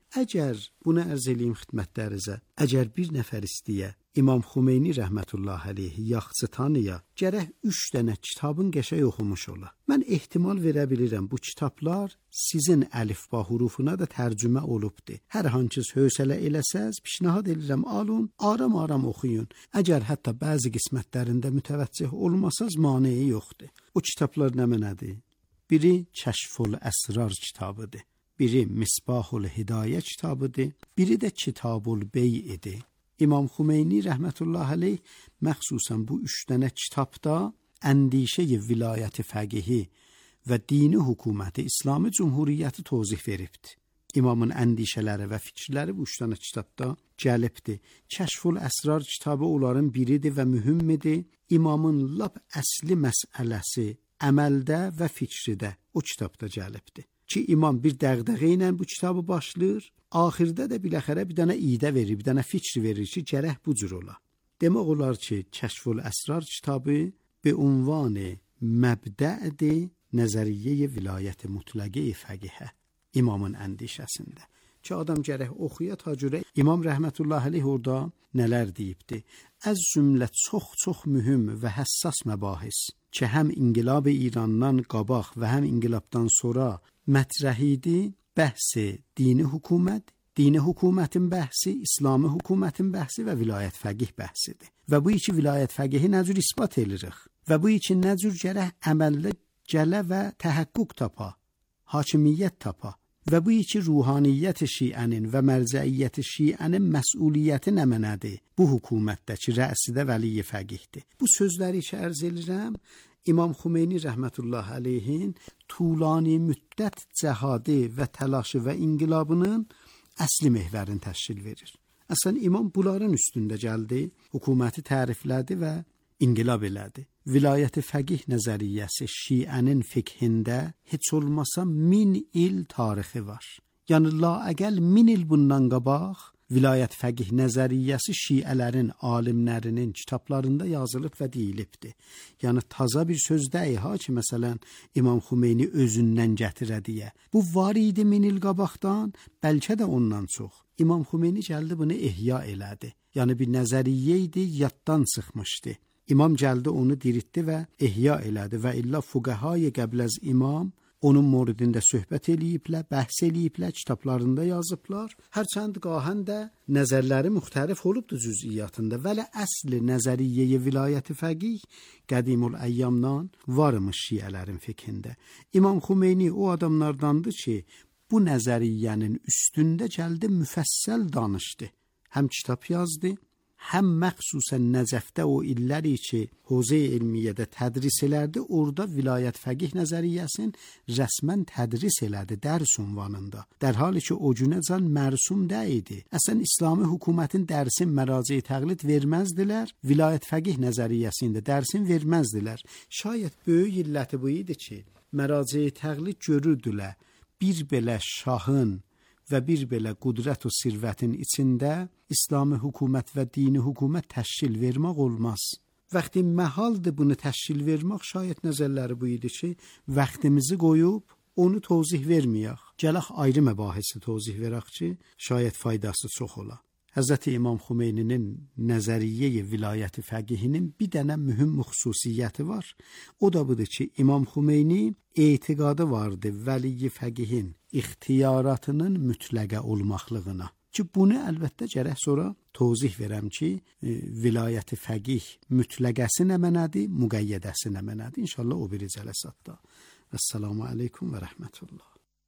Əgər bunu ərz eləyim xidmətlərinizə, əgər bir nəfər istəyə İmam Xumeyni rəhmətullah əleyhi yaxşı tanıya, gərək üç dənə kitabın qəşəng oxumuş ola. Mən ehtimal verə bilirəm bu kitablar sizin əlifba hurufuna da tərcümə olubdur. Hər hansınız hövsələ eləsəz, pişnahad edirəm alın, aram-aram oxuyun. Əgər hətta bəzi qismətlərində mütəvəccih olmasaz maneyi yoxdur. O kitablar nə mənədir? Biri Kəşful Əsrar kitabıdır. Biri Misbahul Hidayə kitabıdır. Biri də Kitabul Bey'idir. İmam Xumeyni rəhmətullah əleyh məxsusən bu üç dənə kitabda əndişə-i vilayət-i fəqihi və dini hökuməti İslami Cumhuriyyəti tozih veribdir. İmamın əndişələri və fikirləri bu üç dənə kitabda gəlibdir. Kəşful Əsrar kitabı onların biridir və mühümmidir. İmamın lap əsli məsələsi əməldə və fikridə o kitabda gəlibdir. Ki imam bir dəğdəğə ilə bu kitabı başlayır, axirdə də biləxərə bir dənə idə verir, bir dənə fikr verir ki, gərək bu cür ola. Demək olar ki, Kəşful Əsrar kitabı be ünvanı məbdə'di nəzəriyyə vilayət-i mütləqə fəqihə, imamın əndişəsində. Ki adam gərək oxuya ta görə İmam rəhmətullah əleyh orada nələr deyibdi. Az cümlə çox-çox mühüm və həssas məbahis ki, həm inqilab İrandan qabaq və həm inqilabdan sonra mətrəh idi, bəhsi dini hökumət, dini hökumətin bəhsi, İslami hökumətin bəhsi və vilayət fəqih bəhsidir. Və bu iki vilayət fəqihi nə cür isbat edirik? Və bu iki nə cür gərək əməldə gələ və təhəqqüq tapa, hakimiyyət tapa. Və bu iki ruhaniyyət şiənin və mərcəiyyət şiənin məsuliyyəti nə mənədir? Bu hökumətdəki rəsidə vəli fəqihdir. Bu sözləri ki ərz edirəm, İmam Xumeyni rəhmətullah əleyhin tulani müddət cəhadı və təlaşı və inqilabının əsli mehvərini təşkil verir. Əslən imam bunların üstündə gəldi, hökuməti təriflədi və inqilab elədi. Vilayət-i fəqih nəzəriyyəsi şiənin fiqhində heç olmasa min il tarixi var. Yəni laəqəl min il bundan qabaq vilayət fəqih nəzəriyyəsi şiələrin, alimlərinin kitablarında yazılıb və deyilibdir. Yəni taza bir söz deyil ha ki, məsələn İmam Xumeyni özündən gətirə deyə. Bu var idi min il qabaqdan, bəlkə də ondan çox. İmam Xumeyni gəldi bunu ehya elədi. Yəni bir nəzəriyyə idi, yaddan çıxmışdı. İmam gəldi onu diritdi və ehya elədi və illa fuqəhai qəbl az imam onun moridində söhbət eləyiblər, bəhs eləyiblər, kitablarında yazıblar. Hərçənd qahən də nəzərləri müxtəlif olubdur cüz'iyyatında. Vələ əsli nəzəriyyə vilayət-i fəqih qədimul əyyamdan varmış şiələrin fiqhində. İmam Xumeyni o adamlardandır ki, bu nəzəriyyənin üstündə gəldi müfəssəl danışdı. Həm kitab yazdı, həm məxsusən Nəcəfdə o illəri ki, Hövzə-i elmiyyədə tədris elədi, orada vilayət fəqih nəzəriyyəsini rəsmən tədris elədi dərs ünvanında. Dərhali ki, o günəcən mərsum deyildi. Əslən İslami hökumətin dərsin məraci təqlid verməzdilər, vilayət fəqih nəzəriyyəsində dərsin verməzdilər. Şayət böyük illəti bu idi ki, məraci təqlid görürdülər. Bir belə şahın və bir belə qudrət və sirvətin içində İslami hökumət və dini hökumət təşkil vermək olmaz. Vaxtı məhaldır bunu təşkil vermək, şayət nəzərləri bu idi ki, vaxtimizi qoyub onu tozih verməyək. Gələk ayrı məbahisi tozih verək ki, şayət faydası çox ola. Həzrəti İmam Xumeyninin nəzəriyyə vilayət-i fəqihinin bir dənə mühüm xüsusiyyəti var. O da budur ki, İmam Xumeyni etiqadı vardı vəli fəqihin ixtiyaratının mütləqə olmaqlığına. Ki bunu əlbəttə gərək sonra tozih verəm ki, e, vilayət-i fəqih mütləqəsi nə mənədir, müqəyyədəsi nə mənədir. İnşallah o biri cələsatda. Əssalamu aleykum və rəhmətullah.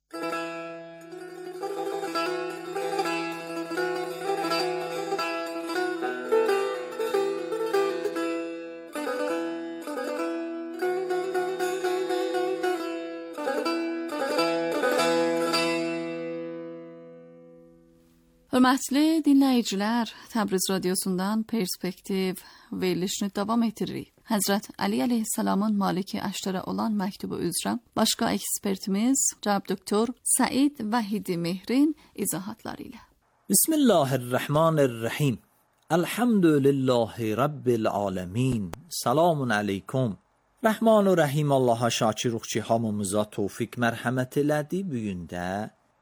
Hörmətli dinləyicilər, Təbriz radiosundan Perspektiv verilişini davam ettiririk. Həzrət Əli əleyhissalamın maliki əşlərə olan məktubu üzrə başqa ekspertimiz cənab doktor Səid Vəhidi Mehrin izahatları ilə. Bismillahirrahmanirrahim. Elhamdülillahi Rabbil aləmin. Selamun aleykum. Rəhman və Rəhim Allaha şakiruq ki, hamımıza tövfiq mərhəmət elədi. Bu gün də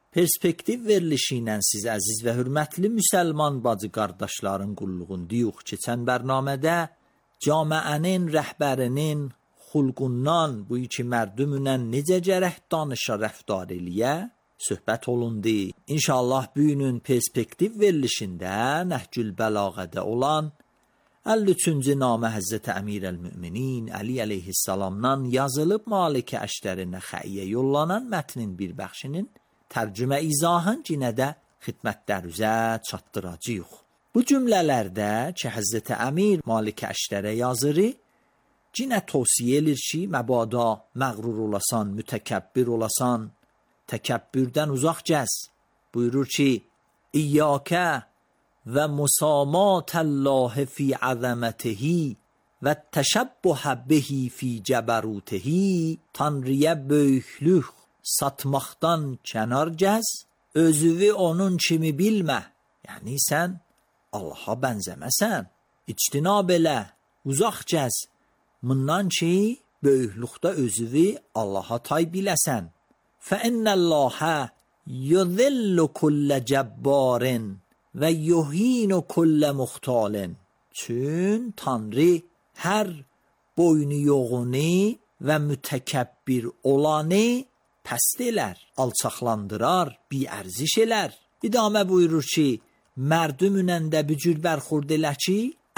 perspektiv verilişi ilə siz əziz və hörmətli müsəlman bacı qardaşların qulluğundayıq. Keçən bərnamədə camiənin rəhbərinin xulqundan bu iki mərdümünə necə gərək danışa, rəftar eləyə söhbət olundu. İnşallah bu günün perspektiv verilişində Nəhcül Bəlağədə olan əlli üçüncü namə Həzrəti Əmirəl-Müminin Əli əleyhissalamdan yazılıb Malikə Əşdəri Nəxəiyə yollanan mətnin bir bəxşinin tərcümə izahın yenə də xidmətlərinizə çatdıracağıq. Bu cümlələrdə ki, Həzrəti Əmir Malikə Əşdərə yazırı, yenə tövsiyə edir ki, məbada məğrur olasan, mütəkəbbir olasan, təkəbbürdən uzaq gəz. Buyurur ki, İyyəkə və musamatəllahi fi əzəmətihi və təşəbbuhə bihi fi cəbərutehi, Tanrıya böyüklük satmaqdan kənar gəz, özüvi onun kimi bilmə. Yəni sən Allaha bənzəməsən, ictinab elə, uzaq gəz. Bundan ki, böyüklükdə özüvi Allaha tay biləsən. Fəinnəllahə yuzillu kullə cəbbarin və yuhinu kullə muxtalin. Çün Tanrı hər boynu yoğunu və mütəkəbbir olanı pəst elər, alçaqlandırar, biərziş elər. İdamə buyurur ki, mərdümünən də bücür bərxurd elə ki,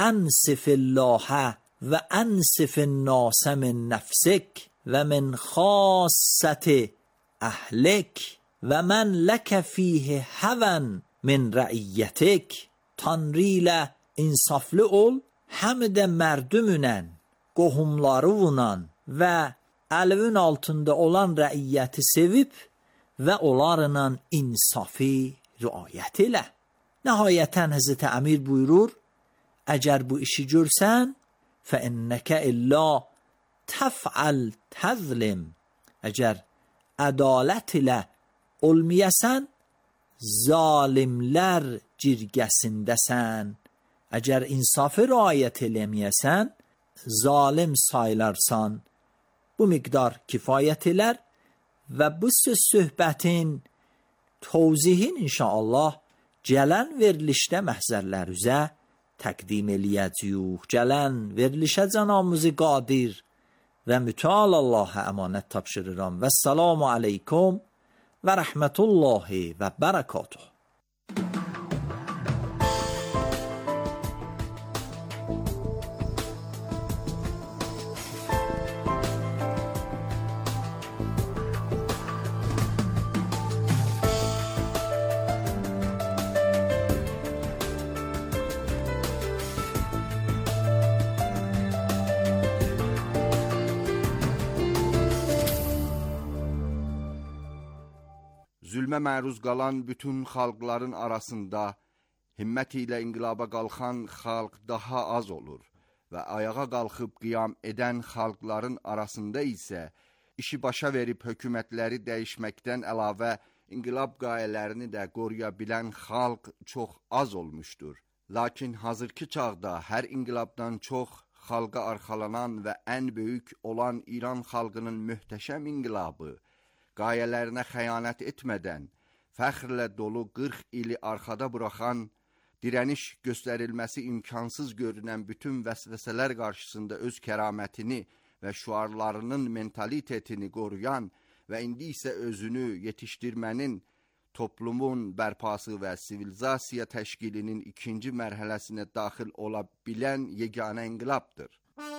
ənsifillahə və ənsifinnəsə min nəfsik və min xassəti əhlik və mən ləkə fiyhi həvən min rəiyyətik. Tanrı ilə insaflı ol, həm də mərdümünən, qohumları vunan və əlvün altında olan rəiyyəti sevib və onlarla insafi riayət elə. Nəhayətən Həzrəti Əmir buyurur, əgər bu işi görsən, fəinnəkə illə təfəl təzlim. Əgər ədalət ilə olmayəsən, zalimlər cirgəsindəsən. Əgər insafı riayət eləməyəsən, zalim saylarsan. Bu miqdar kifayət elər və bu söz söhbətin tövzihin inşallah gələn verilişdə məhzərlərinizə təqdim eləyəcəyik. Gələn verilişə cənabımızı qadir və mütəal Allah'a əmanət tapşırıram. Və səlamu aleykum və rəhmətullahi və bərəkatuhu. Zülmə məruz qalan bütün xalqların arasında himmət ilə inqilaba qalxan xalq daha az olur və ayağa qalxıb qiyam edən xalqların arasında isə işi başa verib hökumətləri dəyişməkdən əlavə inqilab qayələrini də qoruya bilən xalq çox az olmuşdur. Lakin hazırki çağda hər inqilabdan çox xalqa arxalanan və ən böyük olan İran xalqının möhtəşəm inqilabı, qayələrinə xəyanət etmədən, fəxrlə dolu qırx ili arxada buraxan, dirəniş göstərilməsi imkansız görünən bütün vəsvəsələr qarşısında öz kəramətini və şüarlarının mentalitetini qoruyan və indi isə özünü yetişdirmənin, toplumun bərpası və sivilizasiya təşkilinin ikinci mərhələsinə daxil ola bilən yeganə inqilabdır.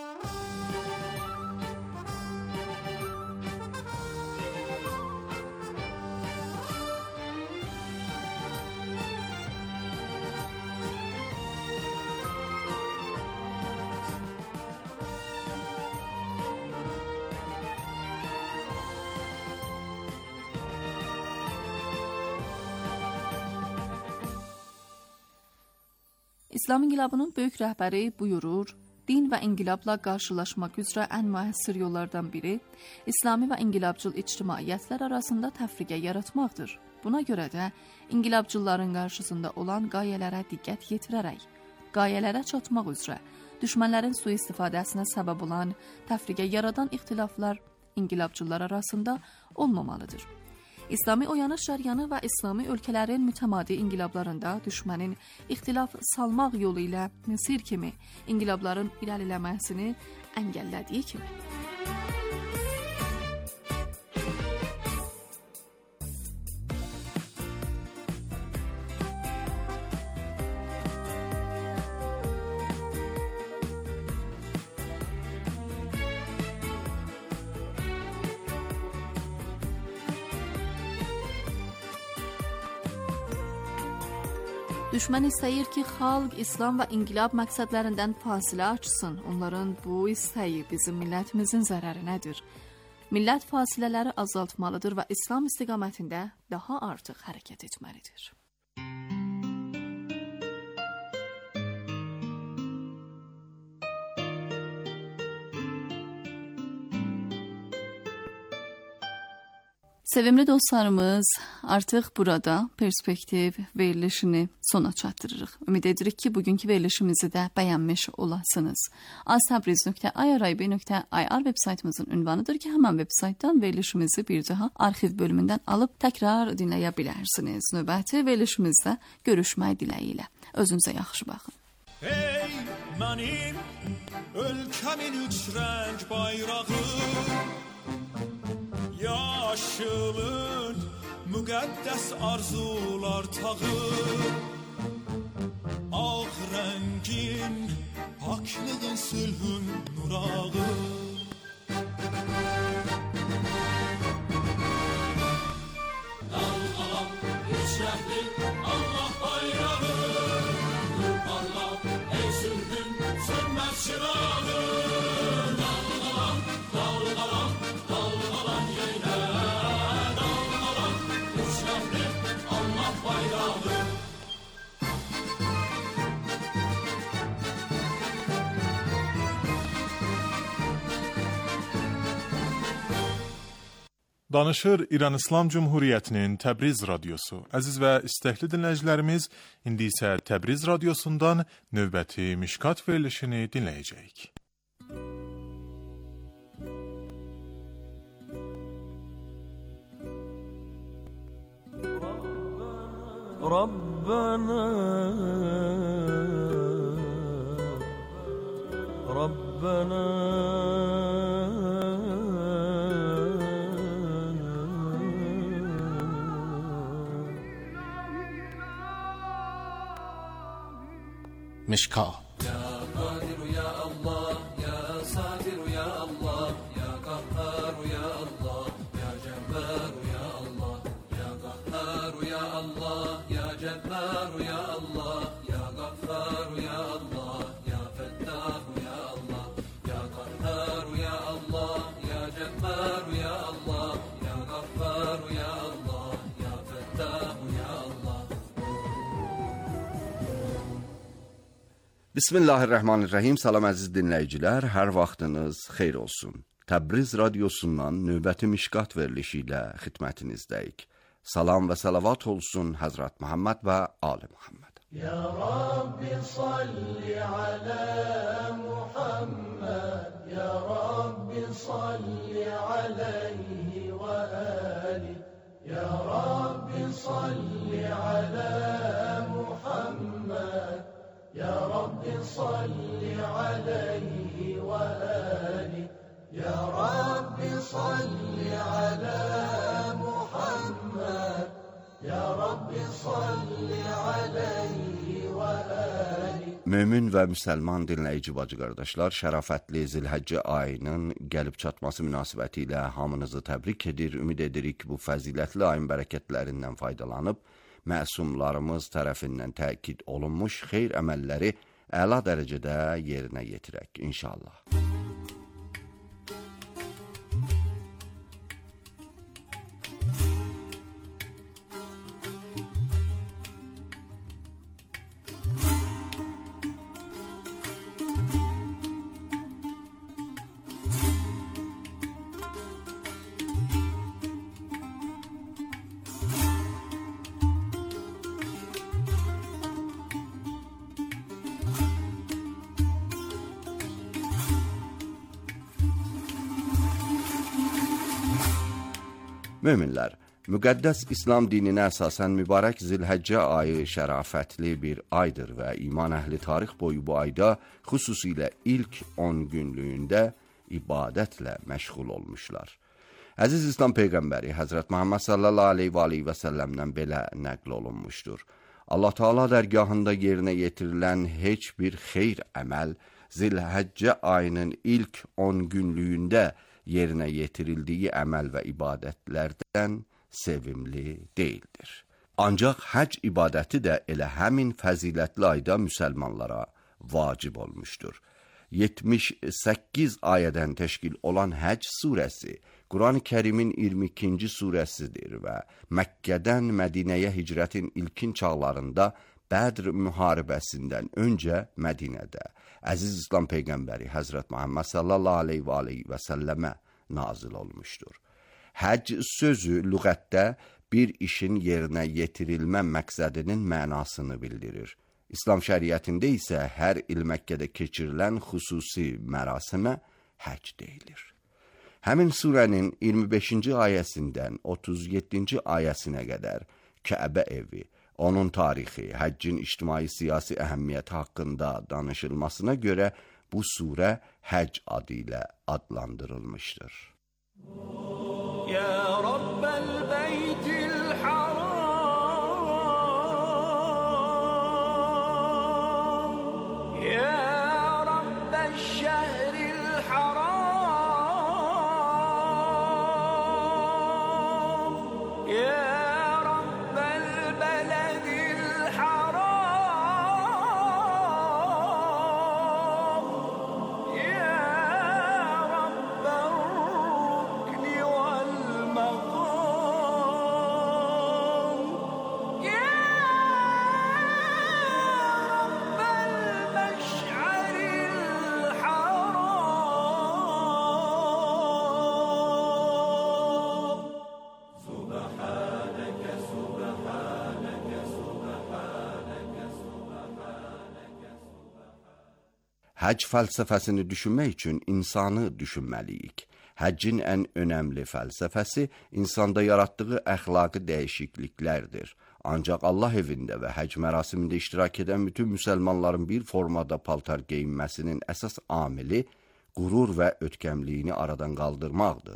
İslam inqilabının böyük rəhbəri buyurur, din və inqilabla qarşılaşmaq üzrə ən müəssir yollardan biri İslami və inqilabçıl ictimaiyyətlər arasında təfriqə yaratmaqdır. Buna görə də inqilabçılların qarşısında olan qayələrə diqqət yetirərək, qayələrə çatmaq üzrə düşmənlərin sui-istifadəsinə səbəb olan təfriqə yaradan ixtilaflar inqilabçılar arasında olmamalıdır. İslami oyanış cəryanı və İslami ölkələrin mütəmadi inqilablarında düşmənin ixtilaf salmaq yolu ilə sir kimi inqilabların irəliləməsini əngəllədiyi kimi. Düşmən istəyir ki, xalq İslam və inqilab məqsədlərindən fasilə açsın. Onların bu istəyi bizim millətimizin zərərinədir. Millət fasilələri azaltmalıdır və İslam istiqamətində daha artıq hərəkət etməlidir. Sevimli dostlarımız, artıq burada perspektiv verilişini sona çatdırırıq. Ümid edirik ki, bugünkü verilişimizi də bəyənmiş olasınız. aztabriz nöqtə i r i b nöqtə i r web saytımızın ünvanıdır ki, həmən web saytdan verilişimizi bir daha arxiv bölümündən alıb təkrar dinləyə bilərsiniz. Növbəti verilişimizdə görüşmək diləyi ilə. Özünüzə yaxşı baxın. Ey mənim ölkəmin üç rəng bayrağı, yaşılın müqəddəs arzular tağı, ağ rəngin paklığın sülhün nurağı. Dalğalan üç rəngli Allah bayrağı, nur parla ey sülhün sönməz çırağı. Dalğalan, dalğalan, dalğalan yeynə, dalğalan üç rəngli Allah bayrağı. Danışır İran İslam Cumhuriyyətinin Təbriz radiosu. Əziz və istəkli dinləyicilərimiz, indi isə Təbriz radiosundan növbəti Mişkat verilişini dinləyəcəyik. Rabbana Rabbana مشکا Ya Kadir ya Allah, ya Satir ya Allah, ya Kahhar ya Allah, ya Cebbar ya Allah, ya Kahhar ya Allah, ya Cebbar ya Allah, ya Ghaffar ya Allah, ya Fettah ya Allah, ya Kahhar ya Allah, ya Cebbar ya Allah, ya Ghaffar ya Allah, ya Fettah ya Allah. Bismillahirrahmanirrahim. Salam əziz dinləyicilər, hər vaxtınız xeyir olsun. Təbriz radiosundan növbəti Mişkat verilişi ilə xidmətinizdəyik. Salam və salavat olsun Həzrət Muhammed və Ali Muhammed. Ya Rabbi salli ala Muhammed, Ya Rabbi salli alayhi və ali, Ya Rabbi salli ala Muhammed, Ya Rabbi salli alayhi və ali, Ya Rabbi salli ala Muhammed, Ya Rabbi salli alayhi və ali. Mömin və müsəlman dinləyici bacı qardaşlar, şərafətli Zilhəccə ayının gəlib çatması münasibəti ilə hamınızı təbrik edir. Ümid edirik bu fəzilətli ayın bərəkətlərindən faydalanıb məsumlarımız tərəfindən təkid olunmuş xeyr əməlləri əla dərəcədə yerinə yetirək inşallah. Möminlər, Müqəddəs İslam dininə əsasən mübarək Zilhəccə ayı şərafətli bir aydır və iman əhli tarix boyu bu ayda xüsusilə ilk on günlüyündə ibadətlə məşğul olmuşlar. Əziz İslam Peyğəmbəri Həzrət Muhammed sallallahu aleyhi və aleyhi və səlləmdən belə nəql olunmuşdur. Allah Teala dərgahında yerinə yetirilən heç bir xeyr əməl Zilhəccə ayının ilk on günlüyündə yerinə yetirildiyi əməl və ibadətlərdən sevimli deyildir. Ancaq həcc ibadəti də elə həmin fəzilətli ayda müsəlmanlara vacib olmuşdur. yetmiş səkkiz ayədən təşkil olan Həcc surəsi Quran-ı Kərimin iyirmi ikinci surəsidir və Məkkədən Mədinəyə hicrətin ilkin çağlarında Bədr müharibəsindən öncə Mədinədə Əziz İslam Peyğəmbəri Həzrət Muhammed sallallahu aleyhi və aleyhi və səlləmə nazil olmuşdur. Həcc sözü lüğətdə bir işin yerinə yetirilmə məqsədinin mənasını bildirir. İslam şəriətində isə hər il Məkkədə keçirilən xüsusi mərasimə həcc deyilir. Həmin surənin iyirmi beşinci ayəsindən otuz yeddinci ayəsinə qədər Kəbə evi, onun tarixi, həccin ictimai-siyasi əhəmiyyəti haqqında danışılmasına görə bu surə həcc adı ilə adlandırılmışdır. يا رب البيت الحرام يا رب الشهر الحرام يا رب البلد الحرام يا رب الركن Həcc fəlsəfəsini düşünmək üçün insanı düşünməliyik. Həccin ən önəmli fəlsəfəsi insanda yaratdığı əxlaqi dəyişikliklərdir. Ancaq Allah evində və həcc mərasimində iştirak edən bütün müsəlmanların bir formada paltar geyinməsinin əsas amili qürur və ötkəmliyini aradan qaldırmaqdır.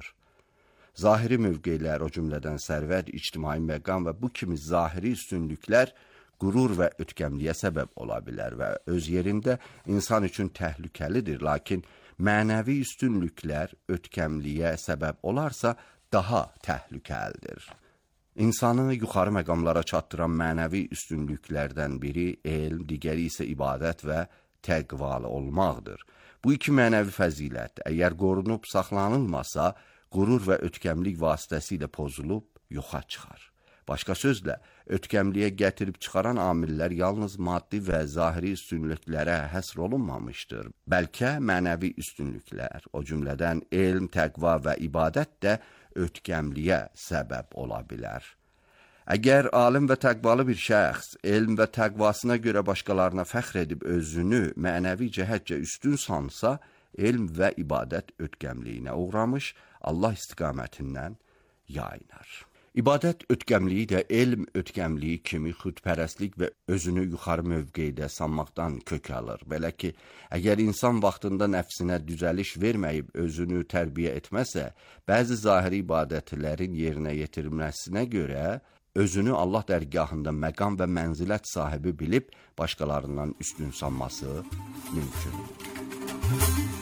Zahiri mövqelər, o cümlədən sərvət, ictimai məqam və bu kimi zahiri üstünlüklər qürur və ötkəmliyə səbəb ola bilər və öz yerində insan üçün təhlükəlidir, lakin mənəvi üstünlüklər ötkəmliyə səbəb olarsa daha təhlükəlidir. İnsanı yuxarı məqamlara çatdıran mənəvi üstünlüklərdən biri elm, digəri isə ibadət və təqvalı olmaqdır. Bu iki mənəvi fəzilət əgər qorunub saxlanılmasa, qürur və ötkəmlik vasitəsilə pozulub yoxa çıxar. Başqa sözlə, ötkəmliyə gətirib çıxaran amillər yalnız maddi və zahiri üstünlüklərə həsr olunmamışdır. Bəlkə mənəvi üstünlüklər, o cümlədən elm, təqva və ibadət də ötkəmliyə səbəb ola bilər. Əgər alim və təqvalı bir şəxs elm və təqvasına görə başqalarına fəxr edib özünü mənəvi cəhətcə üstün sansa, elm və ibadət ötkəmliyinə uğramış, Allah istiqamətindən yayınar. İbadət ötkəmliyi də elm ötkəmliyi kimi xudpərəstlik və özünü yuxarı mövqeydə sanmaqdan kök alır. Belə ki, əgər insan vaxtında nəfsinə düzəliş verməyib özünü tərbiyə etməsə, bəzi zahiri ibadətlərin yerinə yetirilməsinə görə özünü Allah dərgahında məqam və mənzilət sahibi bilib başqalarından üstün sanması mümkündür.